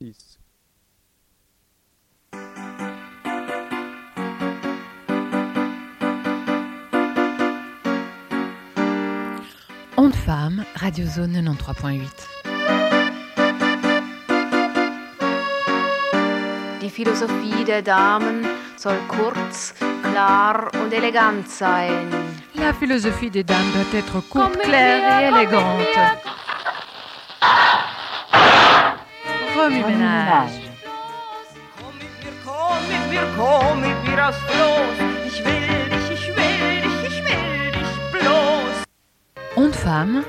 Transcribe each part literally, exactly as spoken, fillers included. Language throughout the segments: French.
six. Onde Femme, Radio Zone quatre-vingt-treize point huit. Die Philosophie der Damen soll kurz, klar und elegant sein. La philosophie des dames doit être courte, claire et élégante. Remue-ménage. Komm mit mir, komm mit mir, komm mit mir aufs Floß. Ich will dich, ich will dich, ich will dich bloß. Onde Femme.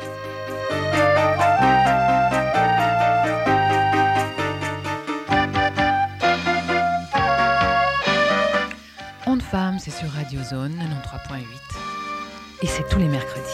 Onde Femme, c'est sur Radio Zone quatre-vingt-treize point huit. Et c'est tous les mercredis.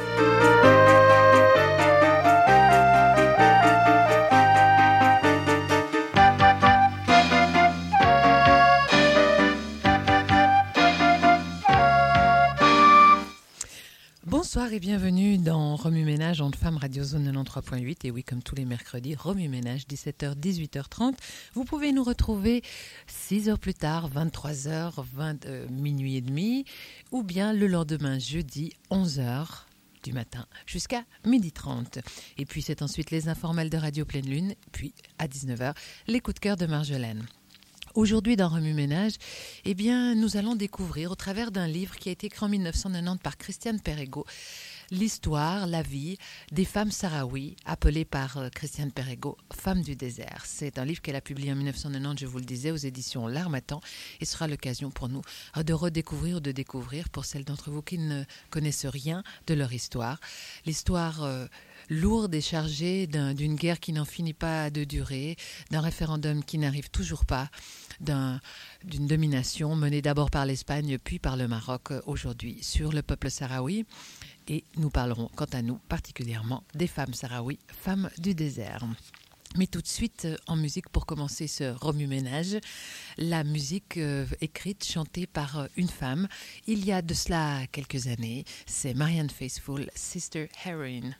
Bonsoir et bienvenue dans Remue-Ménage, Onde Femme, Radio Zone quatre-vingt-treize point huit. Et oui, comme tous les mercredis, Remue-Ménage, dix-sept heures, dix-huit heures trente. Vous pouvez nous retrouver six heures plus tard, vingt-trois heures, vingt, euh, minuit et demi, ou bien le lendemain, jeudi, onze heures du matin, jusqu'à midi trente. Et puis c'est ensuite les informels de Radio Pleine Lune, puis à dix-neuf heures, les coups de cœur de Marjolaine. Aujourd'hui, dans Remue-Ménage, eh bien, nous allons découvrir, au travers d'un livre qui a été écrit en dix-neuf cent quatre-vingt-dix par Christiane Perregaux, l'histoire, la vie des femmes sahraouis, appelées par euh, Christiane Perregaux « Femmes du désert ». C'est un livre qu'elle a publié en dix-neuf cent quatre-vingt-dix, je vous le disais, aux éditions L'Harmattan, et sera l'occasion pour nous euh, de redécouvrir ou de découvrir, pour celles d'entre vous qui ne connaissent rien de leur histoire, l'histoire euh, lourde et chargée d'un, d'une guerre qui n'en finit pas de durer, d'un référendum qui n'arrive toujours pas, d'un, d'une domination menée d'abord par l'Espagne puis par le Maroc aujourd'hui sur le peuple sahraoui. Et nous parlerons quant à nous particulièrement des femmes sahraouis, femmes du désert. Mais tout de suite en musique pour commencer ce remue-ménage, la musique euh, écrite, chantée par euh, une femme il y a de cela quelques années, c'est Marianne Faithfull, Sister Heroine.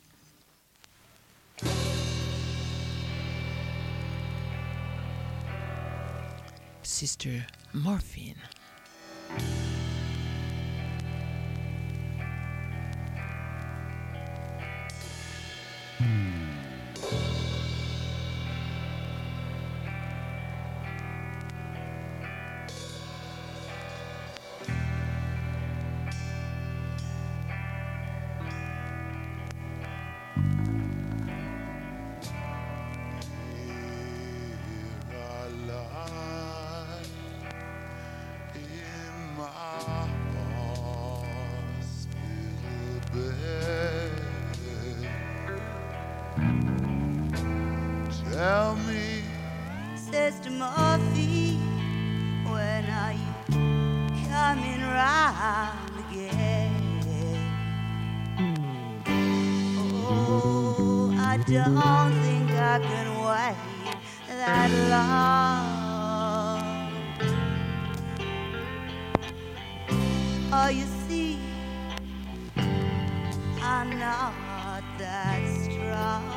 Sister Morphine. Tell me, Sister Morphine, when are you coming round again? Oh, I don't think I can wait that long. Oh, you see, I'm not that strong.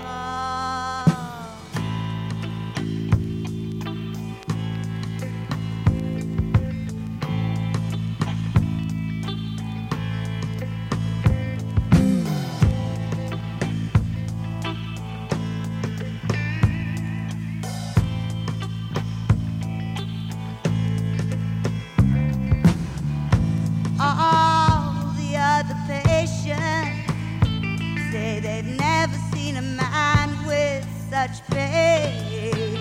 All the other patients say they've never seen a man with such pain.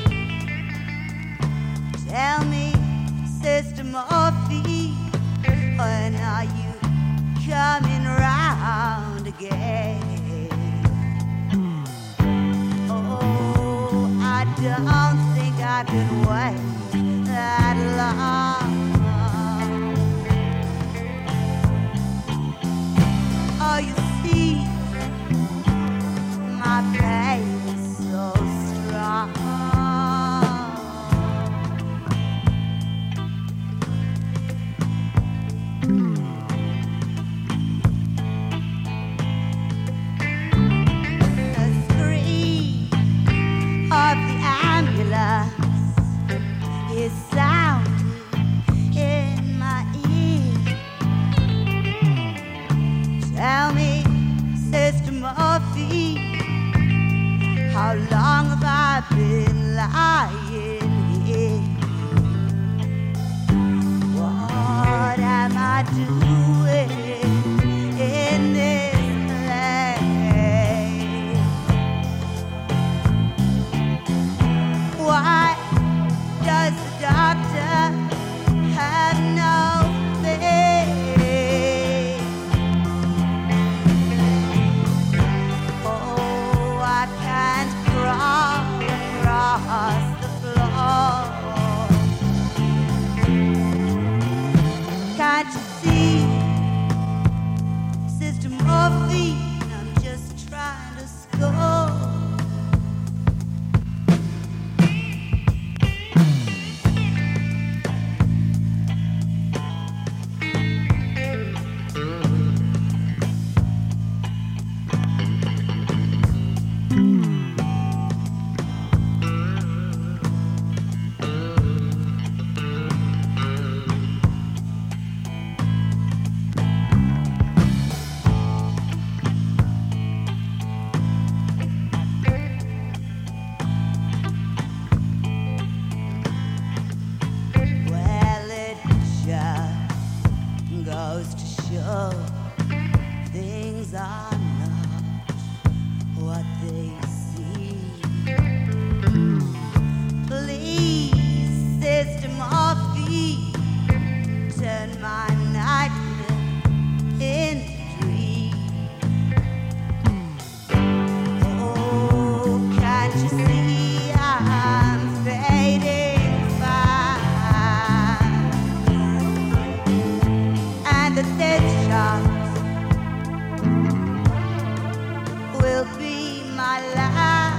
Tell me, Sister Morphine, when are you coming round again? Oh, I don't think I can wait that long. Oh, you see, my pain is so strong. The scream of the ambulance long have I been lying here? What am I doing in this place? Why does the doctor have no faith? Oh, I can't crawl across the floor. Can't you see, Sister Morphine, I'm just trying to score. Well, it just goes to show things are not what they seem. Please, Sister Morphine, turn my nightmare into dream. Oh, can't you see I'm fading fast? And the dead shots will be my last.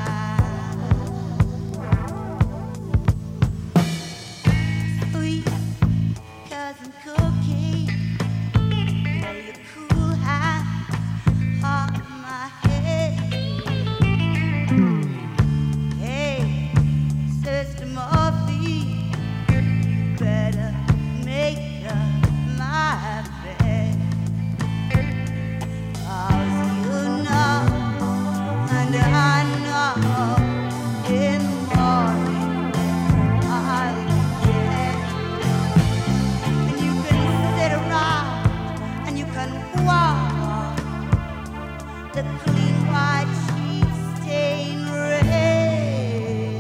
Sweet cousin Cookie, lay your cool hands on my head. Hey, Sister Morphine, better make up my bed. 'Cause you know, and I know, in the morning I'll be dead. And you can sit around and you can walk the clean white sheets stain red.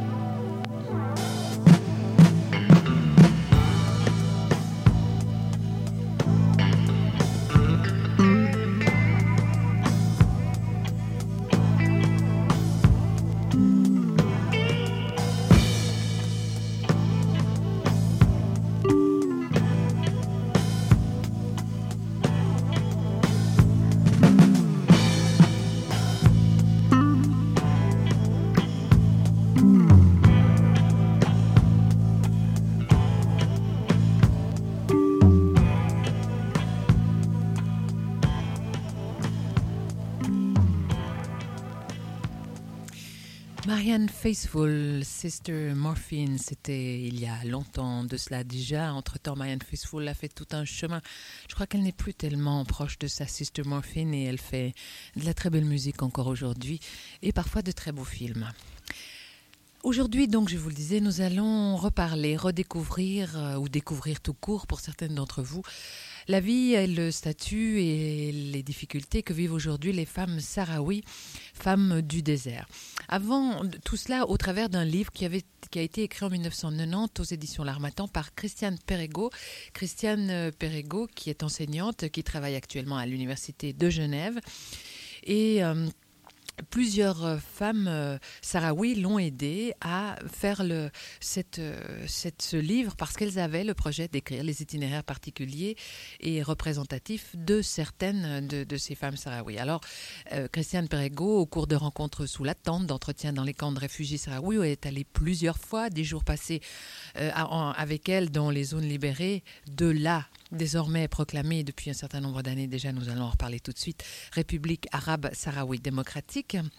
Marianne Faithfull, Sister Morphine, c'était il y a longtemps de cela déjà. Entre-temps, Marianne Faithfull a fait tout un chemin. Je crois qu'elle n'est plus tellement proche de sa Sister Morphine et elle fait de la très belle musique encore aujourd'hui et parfois de très beaux films. Aujourd'hui, donc, je vous le disais, nous allons reparler, redécouvrir euh, ou découvrir tout court pour certaines d'entre vous la vie et le statut et les difficultés que vivent aujourd'hui les femmes sahraouis, femmes du désert. Avant tout cela, au travers d'un livre qui, avait, qui a été écrit en dix-neuf cent quatre-vingt-dix aux éditions L'Harmattan par Christiane Perregaux. Christiane Perregaux, qui est enseignante, qui travaille actuellement à l'Université de Genève. Et euh, plusieurs femmes euh, sahraouis l'ont aidée à faire le, cette, euh, cette, ce livre parce qu'elles avaient le projet d'écrire les itinéraires particuliers et représentatifs de certaines de, de ces femmes sahraouis. Alors, euh, Christiane Perregaux, au cours de rencontres sous la tente, d'entretiens dans les camps de réfugiés sahraouis, est allée plusieurs fois, des jours passés euh, en, avec elle dans les zones libérées, de là, désormais proclamée depuis un certain nombre d'années déjà, nous allons en reparler tout de suite, République arabe sahraoui démocratique.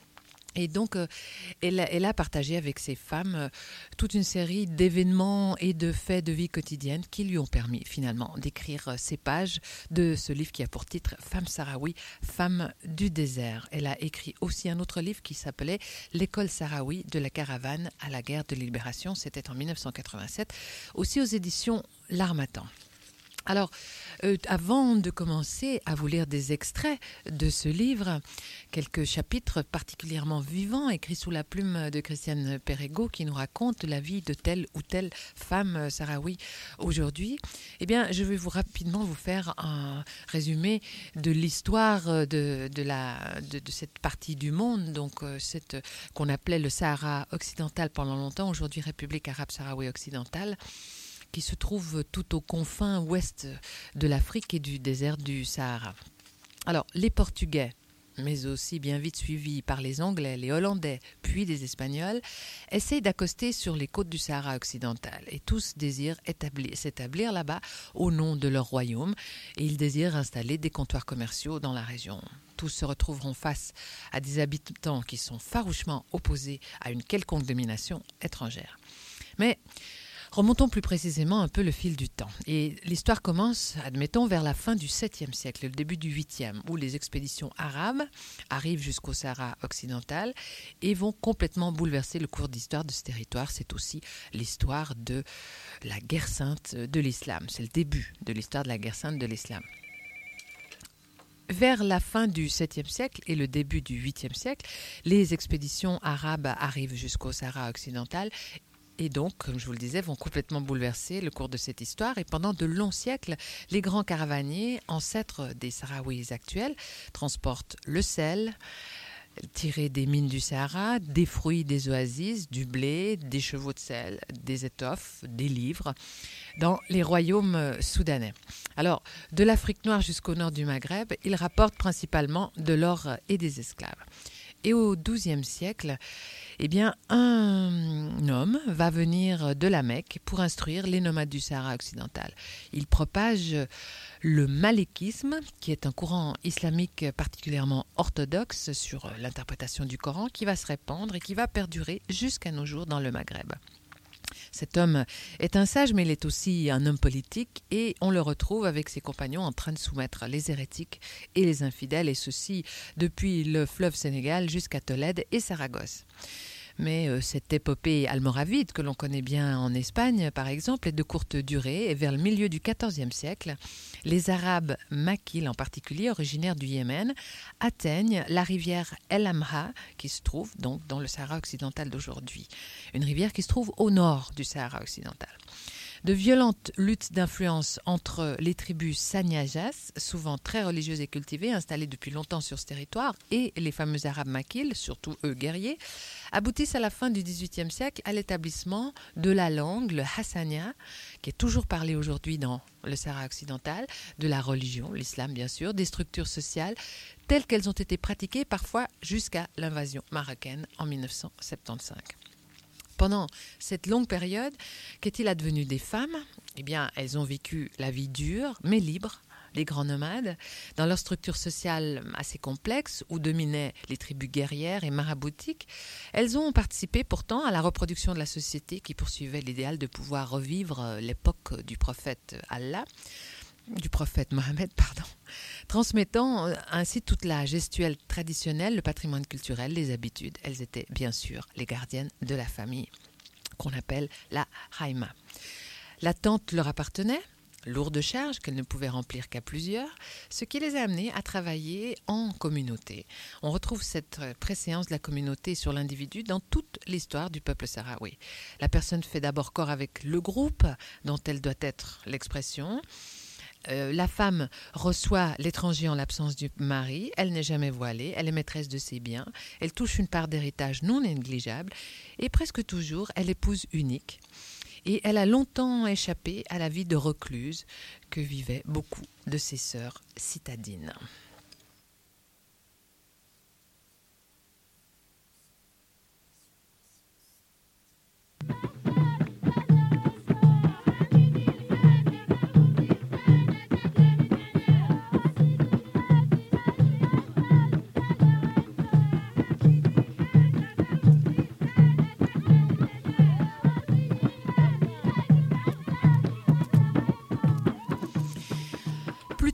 Et donc, euh, elle, elle a partagé avec ces femmes euh, toute une série d'événements et de faits de vie quotidienne qui lui ont permis finalement d'écrire euh, ces pages de ce livre qui a pour titre « Femme sahraoui, femme du désert ». Elle a écrit aussi un autre livre qui s'appelait « L'école sahraoui de la caravane à la guerre de libération ». C'était en mille neuf cent quatre-vingt-sept, aussi aux éditions L'Harmattan. Alors, euh, avant de commencer à vous lire des extraits de ce livre, quelques chapitres particulièrement vivants écrits sous la plume de Christiane Perregaux qui nous raconte la vie de telle ou telle femme sahraoui aujourd'hui, eh bien, je vais vous rapidement vous faire un résumé de l'histoire de, de, la, de, de cette partie du monde, donc euh, cette qu'on appelait le Sahara occidental pendant longtemps, aujourd'hui République arabe sahraoui occidentale, qui se trouve tout aux confins ouest de l'Afrique et du désert du Sahara. Alors, les Portugais, mais aussi bien vite suivis par les Anglais, les Hollandais, puis les Espagnols, essayent d'accoster sur les côtes du Sahara occidental et tous désirent établir, s'établir là-bas au nom de leur royaume et ils désirent installer des comptoirs commerciaux dans la région. Tous se retrouveront face à des habitants qui sont farouchement opposés à une quelconque domination étrangère. Mais remontons plus précisément un peu le fil du temps. Et l'histoire commence, admettons, vers la fin du septième siècle, le début du huitième, où les expéditions arabes arrivent jusqu'au Sahara occidental et vont complètement bouleverser le cours d'histoire de ce territoire. C'est aussi l'histoire de la guerre sainte de l'islam. C'est le début de l'histoire de la guerre sainte de l'islam. Vers la fin du septième siècle et le début du huitième siècle, les expéditions arabes arrivent jusqu'au Sahara occidental et donc, comme je vous le disais, vont complètement bouleverser le cours de cette histoire. Et pendant de longs siècles, les grands caravaniers, ancêtres des Sahraouis actuels, transportent le sel, tiré des mines du Sahara, des fruits des oasis, du blé, des chevaux de sel, des étoffes, des livres, dans les royaumes soudanais. Alors, de l'Afrique noire jusqu'au nord du Maghreb, ils rapportent principalement de l'or et des esclaves. Et au douzième siècle, eh bien, un homme va venir de la Mecque pour instruire les nomades du Sahara occidental. Il propage le malékisme, qui est un courant islamique particulièrement orthodoxe sur l'interprétation du Coran, qui va se répandre et qui va perdurer jusqu'à nos jours dans le Maghreb. Cet homme est un sage, mais il est aussi un homme politique et on le retrouve avec ses compagnons en train de soumettre les hérétiques et les infidèles, et ceci depuis le fleuve Sénégal jusqu'à Tolède et Saragosse. Mais euh, cette épopée almoravide que l'on connaît bien en Espagne, par exemple, est de courte durée et vers le milieu du quatorzième siècle, les Arabes makiles en particulier, originaires du Yémen, atteignent la rivière El Amha qui se trouve donc dans le Sahara occidental d'aujourd'hui. Une rivière qui se trouve au nord du Sahara occidental. De violentes luttes d'influence entre les tribus Saniajas, souvent très religieuses et cultivées, installées depuis longtemps sur ce territoire, et les fameux Arabes makiles, surtout eux guerriers, aboutissent à la fin du dix-huitième siècle à l'établissement de la langue, le hassania, qui est toujours parlé aujourd'hui dans le Sahara occidental, de la religion, l'islam bien sûr, des structures sociales telles qu'elles ont été pratiquées parfois jusqu'à l'invasion marocaine en mille neuf cent soixante-quinze. Pendant cette longue période, qu'est-il advenu des femmes ? Eh bien, elles ont vécu la vie dure, mais libre, les grands nomades, dans leur structure sociale assez complexe, où dominaient les tribus guerrières et maraboutiques. Elles ont participé pourtant à la reproduction de la société qui poursuivait l'idéal de pouvoir revivre l'époque du prophète Allah, du prophète Mohammed, pardon, transmettant ainsi toute la gestuelle traditionnelle, le patrimoine culturel, les habitudes. Elles étaient bien sûr les gardiennes de la famille, qu'on appelle la Haïma. La tente leur appartenait, lourde charge qu'elles ne pouvaient remplir qu'à plusieurs, ce qui les a amenées à travailler en communauté. On retrouve cette préséance de la communauté sur l'individu dans toute l'histoire du peuple sahraoui. La personne fait d'abord corps avec le groupe, dont elle doit être l'expression. Euh, la femme reçoit l'étranger en l'absence du mari, elle n'est jamais voilée, elle est maîtresse de ses biens, elle touche une part d'héritage non négligeable et presque toujours elle épouse unique. Et elle a longtemps échappé à la vie de recluse que vivaient beaucoup de ses sœurs citadines.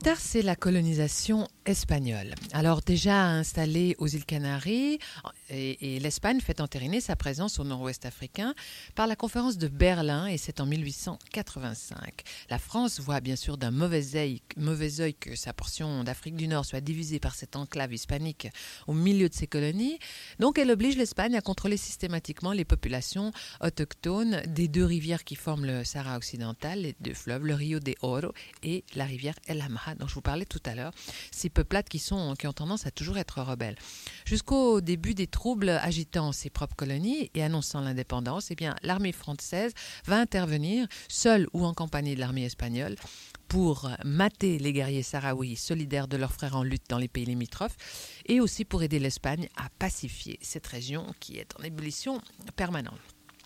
tard, c'est la colonisation espagnole. Alors déjà installée aux îles Canaries, et, et l'Espagne fait entériner sa présence au nord-ouest africain par la conférence de Berlin, et c'est en mille huit cent quatre-vingt-cinq. La France voit bien sûr d'un mauvais œil, mauvais œil que sa portion d'Afrique du Nord soit divisée par cette enclave hispanique au milieu de ses colonies. Donc elle oblige l'Espagne à contrôler systématiquement les populations autochtones des deux rivières qui forment le Sahara occidental, les deux fleuves, le Rio de Oro et la rivière El Amra, dont je vous parlais tout à l'heure. Ces peuplades qui, sont, qui ont tendance à toujours être rebelles. Jusqu'au début des troubles agitant ses propres colonies et annonçant l'indépendance, eh bien, l'armée française va intervenir, seule ou en compagnie de l'armée espagnole, pour mater les guerriers sahraouis solidaires de leurs frères en lutte dans les pays limitrophes et aussi pour aider l'Espagne à pacifier cette région qui est en ébullition permanente.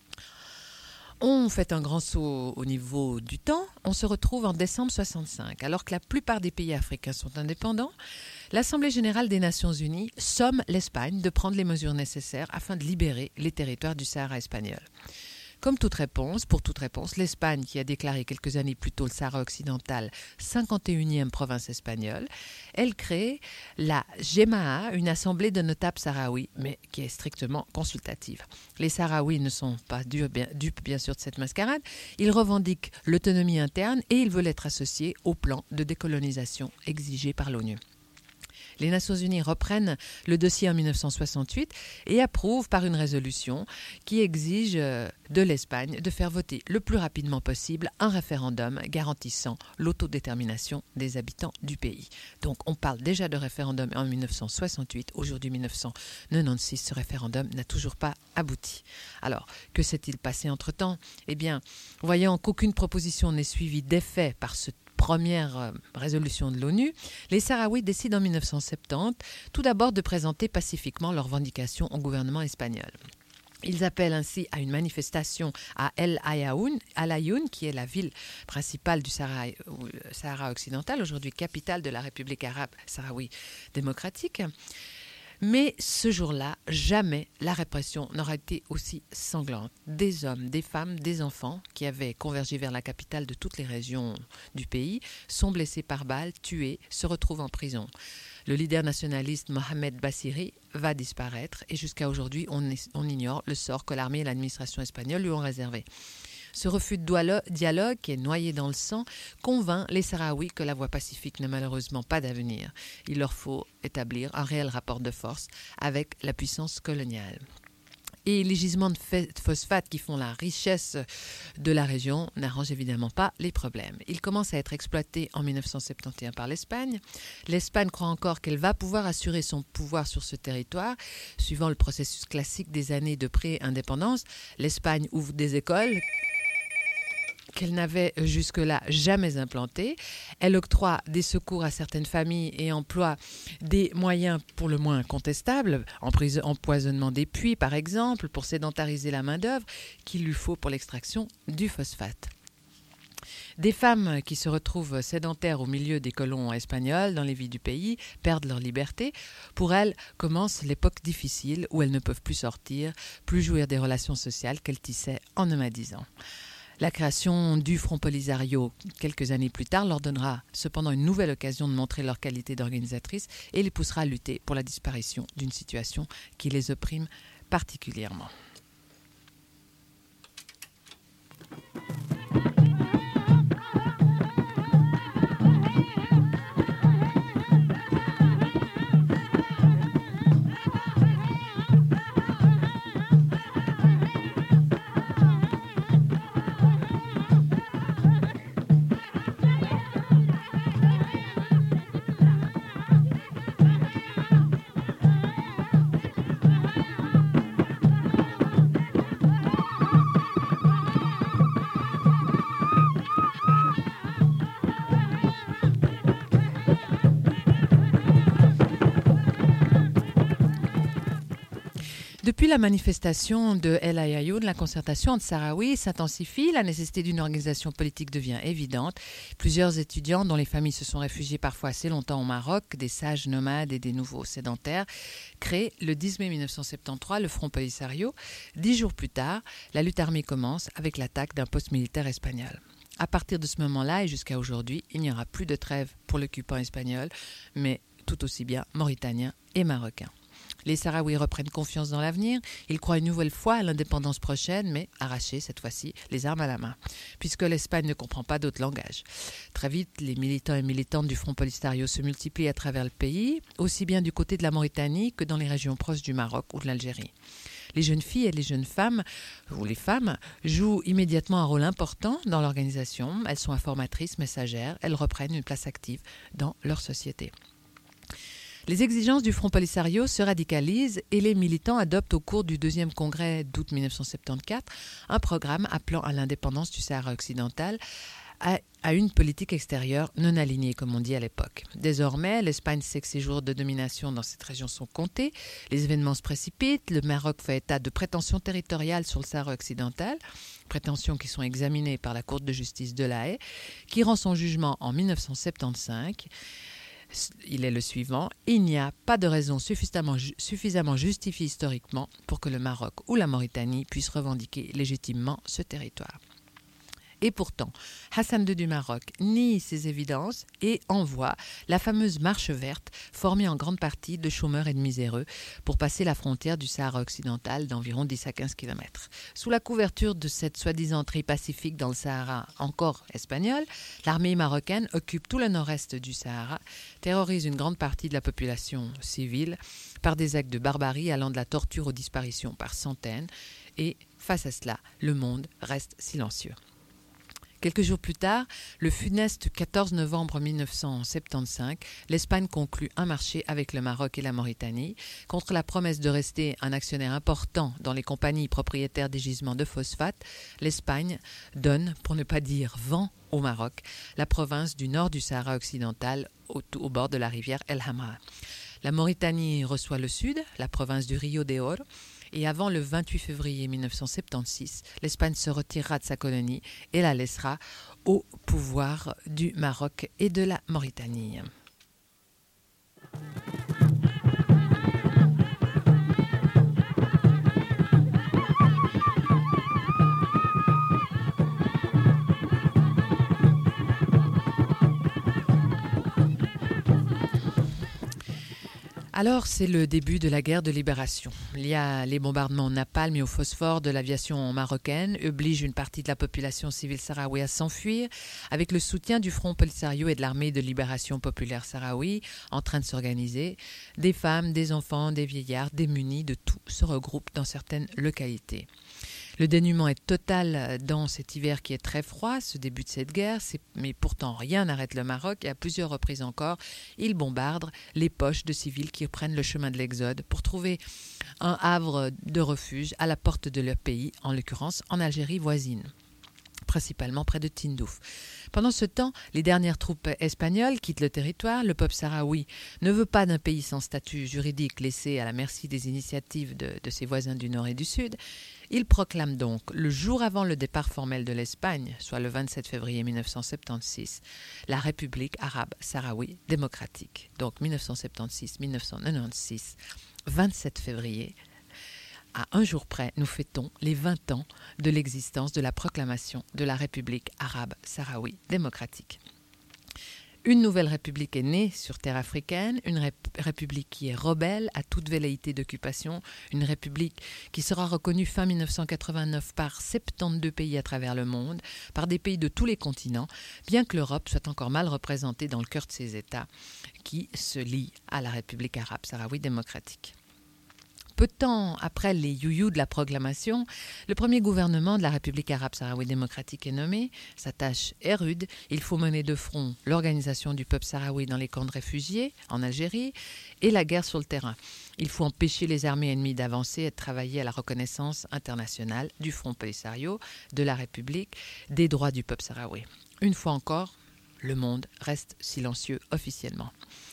On fait un grand saut au niveau du temps. On se retrouve en décembre soixante-cinq. Alors que la plupart des pays africains sont indépendants, l'Assemblée générale des Nations unies somme l'Espagne de prendre les mesures nécessaires afin de libérer les territoires du Sahara espagnol. Comme toute réponse, pour toute réponse, l'Espagne, qui a déclaré quelques années plus tôt le Sahara occidental cinquante et unième province espagnole, elle crée la Jemaah, une assemblée de notables sahraouis, mais qui est strictement consultative. Les Sahraouis ne sont pas dupes bien, bien sûr de cette mascarade. Ils revendiquent l'autonomie interne et ils veulent être associés au plan de décolonisation exigé par l'ONU. Les Nations unies reprennent le dossier en mille neuf cent soixante-huit et approuvent par une résolution qui exige de l'Espagne de faire voter le plus rapidement possible un référendum garantissant l'autodétermination des habitants du pays. Donc on parle déjà de référendum en mille neuf cent soixante-huit. Aujourd'hui, mille neuf cent quatre-vingt-seize, ce référendum n'a toujours pas abouti. Alors, que s'est-il passé entre-temps ? Eh bien, voyant qu'aucune proposition n'est suivie d'effet par ce première résolution de l'ONU, les Sahraouis décident en mille neuf cent soixante-dix tout d'abord de présenter pacifiquement leurs revendications au gouvernement espagnol. Ils appellent ainsi à une manifestation à El Aaiún, Al Aaiún, qui est la ville principale du Sahara, Sahara occidental, aujourd'hui capitale de la République arabe sahraoui démocratique. Mais ce jour-là, jamais la répression n'aura été aussi sanglante. Des hommes, des femmes, des enfants qui avaient convergé vers la capitale de toutes les régions du pays sont blessés par balles, tués, se retrouvent en prison. Le leader nationaliste Mohamed Bassiri va disparaître et jusqu'à aujourd'hui, on, est, on ignore le sort que l'armée et l'administration espagnole lui ont réservé. Ce refus de dialogue, qui est noyé dans le sang, convainc les Sahraouis que la voie pacifique n'a malheureusement pas d'avenir. Il leur faut établir un réel rapport de force avec la puissance coloniale. Et les gisements de phosphate qui font la richesse de la région n'arrangent évidemment pas les problèmes. Ils commencent à être exploités en mille neuf cent soixante et onze par l'Espagne. L'Espagne croit encore qu'elle va pouvoir assurer son pouvoir sur ce territoire. Suivant le processus classique des années de pré-indépendance, l'Espagne ouvre des écoles qu'elle n'avait jusque-là jamais implantées. Elle octroie des secours à certaines familles et emploie des moyens pour le moins contestables, empoisonnement des puits par exemple, pour sédentariser la main-d'œuvre qu'il lui faut pour l'extraction du phosphate. Des femmes qui se retrouvent sédentaires au milieu des colons espagnols dans les villes du pays perdent leur liberté. Pour elles commence l'époque difficile où elles ne peuvent plus sortir, plus jouir des relations sociales qu'elles tissaient en nomadisant. La création du Front Polisario, quelques années plus tard, leur donnera cependant une nouvelle occasion de montrer leur qualité d'organisatrice et les poussera à lutter pour la disparition d'une situation qui les opprime particulièrement. Depuis la manifestation de El Aaiún, la concertation entre Sahraouis s'intensifie, la nécessité d'une organisation politique devient évidente. Plusieurs étudiants dont les familles se sont réfugiées parfois assez longtemps au Maroc, des sages nomades et des nouveaux sédentaires, créent le dix mai mille neuf cent soixante-treize le Front Polisario. Dix jours plus tard, la lutte armée commence avec l'attaque d'un poste militaire espagnol. À partir de ce moment-là et jusqu'à aujourd'hui, il n'y aura plus de trêve pour l'occupant espagnol, mais tout aussi bien mauritanien et marocain. Les Sahraouis reprennent confiance dans l'avenir. Ils croient une nouvelle fois à l'indépendance prochaine, mais arrachés cette fois-ci les armes à la main, puisque l'Espagne ne comprend pas d'autre langage. Très vite, les militants et militantes du Front Polisario se multiplient à travers le pays, aussi bien du côté de la Mauritanie que dans les régions proches du Maroc ou de l'Algérie. Les jeunes filles et les jeunes femmes, ou les femmes, jouent immédiatement un rôle important dans l'organisation. Elles sont informatrices, messagères, elles reprennent une place active dans leur société. Les exigences du Front Polisario se radicalisent et les militants adoptent au cours du deuxième congrès d'août mille neuf cent soixante-quatorze un programme appelant à l'indépendance du Sahara occidental, à, à une politique extérieure non alignée, comme on dit à l'époque. Désormais, l'Espagne sait que ses jours de domination dans cette région sont comptés, les événements se précipitent, le Maroc fait état de prétentions territoriales sur le Sahara occidental, prétentions qui sont examinées par la Cour de justice de La Haye, qui rend son jugement en mille neuf cent soixante-quinze. Il est le suivant: il n'y a pas de raison suffisamment, suffisamment justifiée historiquement pour que le Maroc ou la Mauritanie puissent revendiquer légitimement ce territoire. Et pourtant, Hassan deux du Maroc nie ces évidences et envoie la fameuse marche verte, formée en grande partie de chômeurs et de miséreux, pour passer la frontière du Sahara occidental d'environ dix à quinze kilomètres. Sous la couverture de cette soi-disant tri-pacifique dans le Sahara encore espagnol, l'armée marocaine occupe tout le nord-est du Sahara, terrorise une grande partie de la population civile par des actes de barbarie allant de la torture aux disparitions par centaines, et face à cela, le monde reste silencieux. Quelques jours plus tard, le funeste quatorze novembre mille neuf cent soixante-quinze, l'Espagne conclut un marché avec le Maroc et la Mauritanie. Contre la promesse de rester un actionnaire important dans les compagnies propriétaires des gisements de phosphate, l'Espagne donne, pour ne pas dire vend, au Maroc, la province du nord du Sahara occidental au, au bord de la rivière El Hamra. La Mauritanie reçoit le sud, la province du Rio de Oro, et avant le vingt-huit février mille neuf cent soixante-seize, l'Espagne se retirera de sa colonie et la laissera au pouvoir du Maroc et de la Mauritanie. Alors, c'est le début de la guerre de libération. Il y a les bombardements au napalm et au phosphore de l'aviation marocaine obligent une partie de la population civile sahraoui à s'enfuir, avec le soutien du Front Polisario et de l'armée de libération populaire sahraoui en train de s'organiser. Des femmes, des enfants, des vieillards, démunis de tout se regroupent dans certaines localités. Le dénuement est total dans cet hiver qui est très froid, ce début de cette guerre, c'est, mais pourtant rien n'arrête le Maroc et à plusieurs reprises encore, il bombarde les poches de civils qui prennent le chemin de l'exode pour trouver un havre de refuge à la porte de leur pays, en l'occurrence en Algérie voisine, principalement près de Tindouf. Pendant ce temps, les dernières troupes espagnoles quittent le territoire. Le peuple sahraoui ne veut pas d'un pays sans statut juridique laissé à la merci des initiatives de, de ses voisins du nord et du sud. Il proclame donc, le jour avant le départ formel de l'Espagne, soit le vingt-sept février mille neuf cent soixante-seize, la République arabe sahraoui démocratique. Donc mille neuf cent soixante-seize mille neuf cent quatre-vingt-seize, vingt-sept février, à un jour près, nous fêtons les vingt ans de l'existence de la proclamation de la République arabe sahraoui démocratique. Une nouvelle république est née sur terre africaine, une rép- république qui est rebelle à toute velléité d'occupation, une république qui sera reconnue fin mille neuf cent quatre-vingt-neuf par soixante-douze pays à travers le monde, par des pays de tous les continents, bien que l'Europe soit encore mal représentée dans le cœur de ces États qui se lient à la République arabe sahraoui démocratique. Peu de temps après les youyous de la proclamation, le premier gouvernement de la République arabe sahraoui démocratique est nommé. Sa tâche est rude. Il faut mener de front l'organisation du peuple sahraoui dans les camps de réfugiés en Algérie et la guerre sur le terrain. Il faut empêcher les armées ennemies d'avancer et de travailler à la reconnaissance internationale du Front Polisario, de la République, des droits du peuple sahraoui. Une fois encore, le monde reste silencieux officiellement.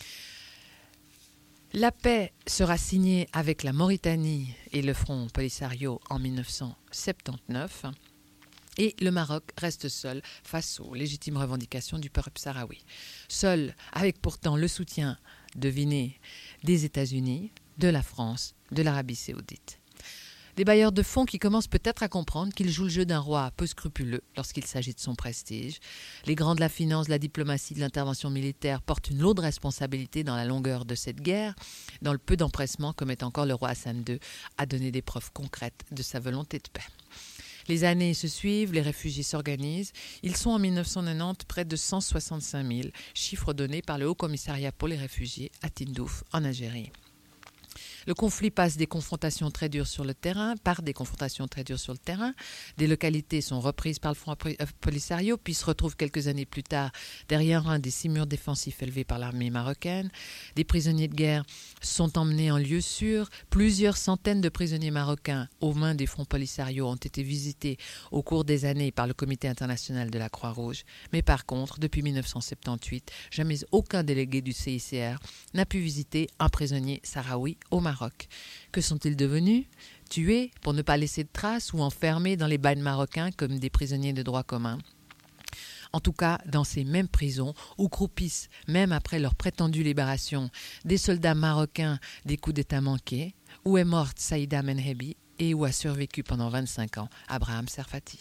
La paix sera signée avec la Mauritanie et le Front Polisario en mille neuf cent soixante-dix-neuf et le Maroc reste seul face aux légitimes revendications du peuple sahraoui. Seul, avec pourtant le soutien, devinez, des États-Unis, de la France, de l'Arabie saoudite. Des bailleurs de fonds qui commencent peut-être à comprendre qu'ils jouent le jeu d'un roi peu scrupuleux lorsqu'il s'agit de son prestige. Les grands de la finance, de la diplomatie, de l'intervention militaire portent une lourde responsabilité dans la longueur de cette guerre, dans le peu d'empressement que met encore le roi Hassan deux à donner des preuves concrètes de sa volonté de paix. Les années se suivent, les réfugiés s'organisent. Ils sont en mille neuf cent quatre-vingt-dix près de cent soixante-cinq mille, chiffre donné par le Haut Commissariat pour les réfugiés à Tindouf, en Algérie. Le conflit passe des confrontations très dures sur le terrain, par des confrontations très dures sur le terrain. Des localités sont reprises par le Front Polisario, puis se retrouvent quelques années plus tard derrière un des six murs défensifs élevés par l'armée marocaine. Des prisonniers de guerre sont emmenés en lieu sûr. Plusieurs centaines de prisonniers marocains aux mains des Fronts Polisario ont été visités au cours des années par le Comité international de la Croix-Rouge. Mais par contre, depuis mille neuf cent soixante-dix-huit, jamais aucun délégué du C I C R n'a pu visiter un prisonnier sahraoui au Maroc. Que sont-ils devenus? Tués pour ne pas laisser de traces ou enfermés dans les bagnes marocains comme des prisonniers de droit commun? En tout cas, dans ces mêmes prisons où croupissent, même après leur prétendue libération, des soldats marocains des coups d'État manqués, où est morte Saïda Menhebi et où a survécu pendant vingt-cinq ans Abraham Serfati.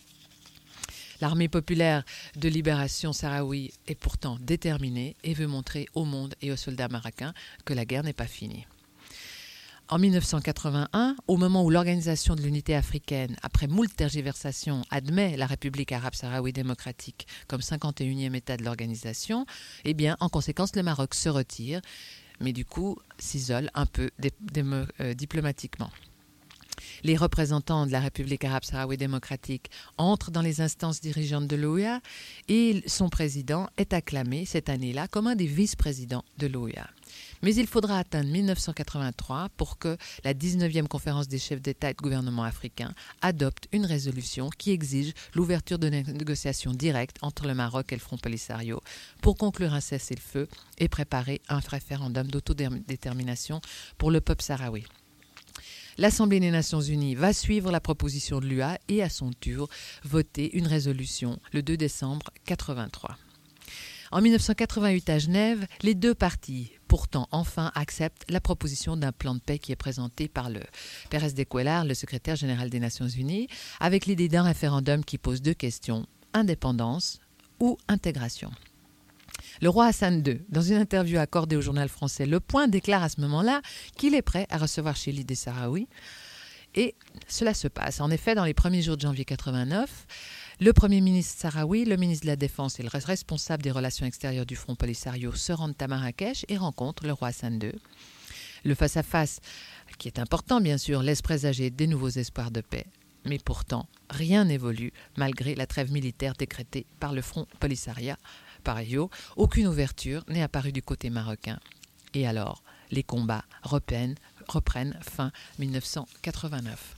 L'armée populaire de libération sahraoui est pourtant déterminée et veut montrer au monde et aux soldats marocains que la guerre n'est pas finie. En mille neuf cent quatre-vingt-un, au moment où l'Organisation de l'Unité africaine, après moult tergiversations, admet la République arabe sahraoui démocratique comme cinquante et unième État de l'organisation, eh bien, en conséquence, le Maroc se retire, mais du coup s'isole un peu dé- dé- euh, diplomatiquement. Les représentants de la République arabe sahraoui démocratique entrent dans les instances dirigeantes de l'O U A et son président est acclamé cette année-là comme un des vice-présidents de l'O U A. Mais il faudra atteindre mille neuf cent quatre-vingt-trois pour que la dix-neuvième conférence des chefs d'État et de gouvernement africains adopte une résolution qui exige l'ouverture de négociations directes entre le Maroc et le Front Polisario pour conclure un cessez-le-feu et préparer un référendum d'autodétermination pour le peuple sahraoui. L'Assemblée des Nations Unies va suivre la proposition de l'U A et à son tour voter une résolution le deux décembre mille neuf cent quatre-vingt-trois. En mille neuf cent quatre-vingt-huit à Genève, les deux parties, pourtant enfin, acceptent la proposition d'un plan de paix qui est présenté par le Pérez de Cuellar, le secrétaire général des Nations Unies, avec l'idée d'un référendum qui pose deux questions, indépendance ou intégration. Le roi Hassan deux, dans une interview accordée au journal français Le Point, déclare à ce moment-là qu'il est prêt à recevoir chez lui des Sahraouis. Et cela se passe. En effet, dans les premiers jours de janvier quatre-vingt-neuf, le Premier ministre sahraoui, le ministre de la Défense et le responsable des relations extérieures du Front Polisario se rendent à Marrakech et rencontrent le roi Hassan deux. Le face-à-face, qui est important bien sûr, laisse présager des nouveaux espoirs de paix. Mais pourtant, rien n'évolue malgré la trêve militaire décrétée par le Front Polisario. Par ailleurs, aucune ouverture n'est apparue du côté marocain. Et alors, les combats reprennent, reprennent fin mille neuf cent quatre-vingt-neuf.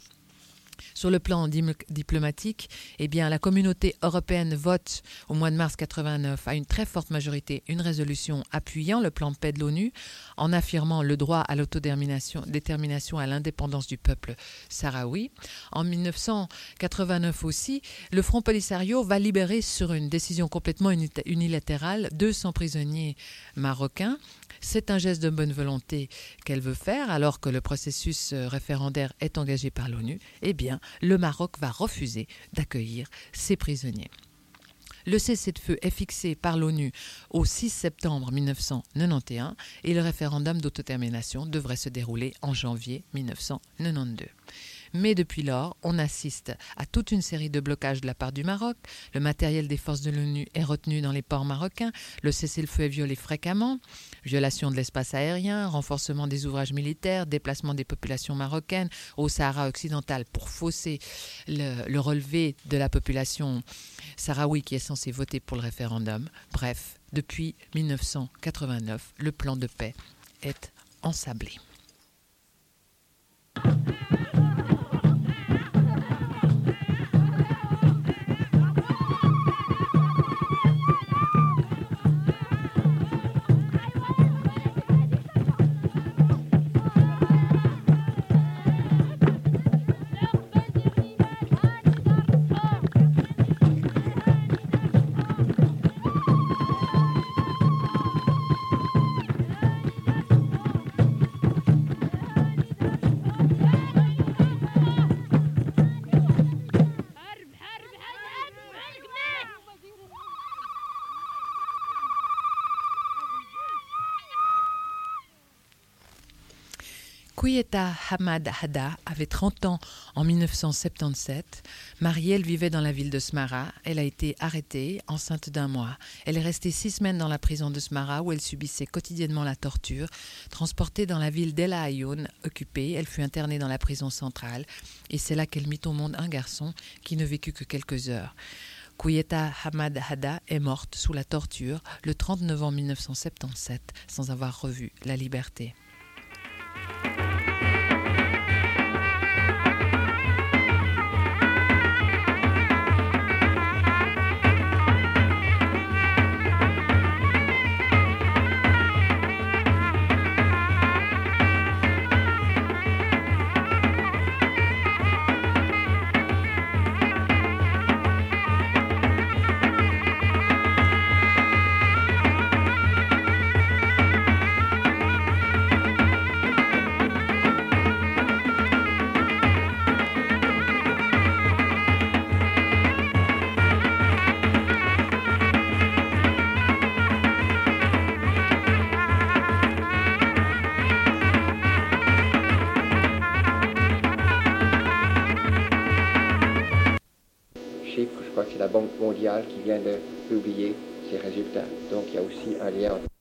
Sur le plan dim- diplomatique, eh bien, la communauté européenne vote au mois de mars quatre-vingt-neuf à une très forte majorité une résolution appuyant le plan de paix de l'ONU en affirmant le droit à l'autodétermination détermination à l'indépendance du peuple sahraoui. En mille neuf cent quatre-vingt-neuf aussi, le Front Polisario va libérer sur une décision complètement unilatérale deux cents prisonniers marocains. C'est un geste de bonne volonté qu'elle veut faire alors que le processus référendaire est engagé par l'ONU. Eh bien, le Maroc va refuser d'accueillir ces prisonniers. Le cessez-le-feu est fixé par l'ONU au six septembre mille neuf cent quatre-vingt-onze et le référendum d'autodétermination devrait se dérouler en janvier mille neuf cent quatre-vingt-douze. Mais depuis lors, on assiste à toute une série de blocages de la part du Maroc. Le matériel des forces de l'ONU est retenu dans les ports marocains. Le cessez-le-feu est violé fréquemment. Violation de l'espace aérien, renforcement des ouvrages militaires, déplacement des populations marocaines au Sahara occidental pour fausser le, le relevé de la population sahraoui qui est censée voter pour le référendum. Bref, depuis mille neuf cent quatre-vingt-neuf, le plan de paix est ensablé. Yeah. Kouyeta Hamad Hada avait trente ans en dix-neuf cent soixante-dix-sept. Mariée, elle vivait dans la ville de Smara. Elle a été arrêtée, enceinte d'un mois. Elle est restée six semaines dans la prison de Smara où elle subissait quotidiennement la torture. Transportée dans la ville d'El Ayoun, occupée, elle fut internée dans la prison centrale. Et c'est là qu'elle mit au monde un garçon qui ne vécut que quelques heures. Kouyeta Hamad Hada est morte sous la torture le trente novembre dix-neuf cent soixante-dix-sept sans avoir revu la liberté. Je crois que c'est la Banque mondiale qui vient de publier ces résultats. Donc il y a aussi un lien entre